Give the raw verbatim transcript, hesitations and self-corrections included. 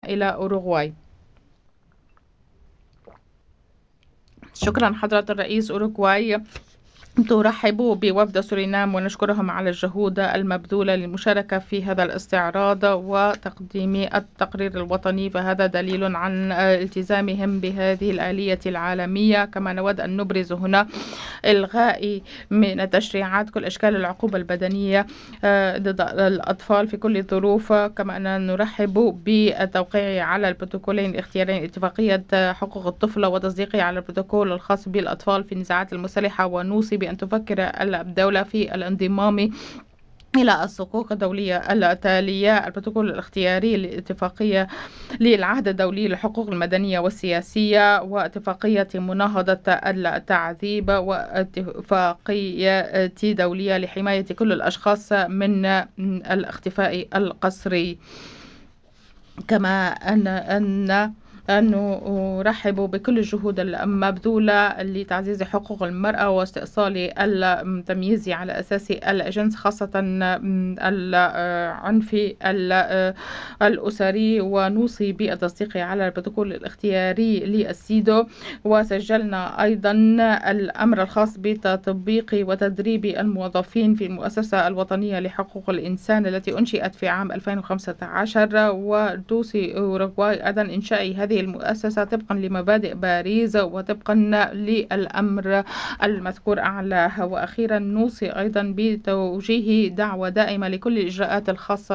إلى أوروغواي. شكرا حضرة الرئيس. أوروغواي ترحب بوفد سورينام ونشكرهم على الجهود المبذولة للمشاركة في هذا الاستعراض وتقديم التقرير الوطني، فهذا دليل عن التزامهم بهذه الآلية العالمية. كما نود أن نبرز هنا إلغاء من التشريعات كل أشكال العقوبة البدنية ضد الأطفال في كل الظروف. كما أننا نرحب بالتوقيع على البروتوكولين الاختيارين، اتفاقية حقوق الطفل وتصديقه على البروتوكول الخاص بالأطفال في النزاعات المسلحة، ونوصي بأن تفكر الدولة في الانضمام إلى الصكوك الدولية التالية: البروتوكول الاختياري للاتفاقية للعهد الدولي للحقوق المدنية والسياسية، واتفاقية مناهضة التعذيب، واتفاقية دولية لحماية كل الأشخاص من الاختفاء القسري. كما أن أن أن نرحب بكل الجهود المبذولة لتعزيز حقوق المرأة واستئصال التمييز على أساس الجنس، خاصة العنف الأسري، ونوصي بالتصديق على البروتوكول الاختياري للسيدو. وسجلنا أيضا الأمر الخاص بتطبيق وتدريب الموظفين في المؤسسة الوطنية لحقوق الإنسان التي أنشئت في عام ألفين وخمسة عشر، وتوصي أوروغواي أيضا إنشاء هذه المؤسسة طبقا لمبادئ باريس وطبقا للأمر المذكور أعلاه. وأخيرا نوصي أيضا بتوجيه دعوة دائمة لكل الإجراءات الخاصة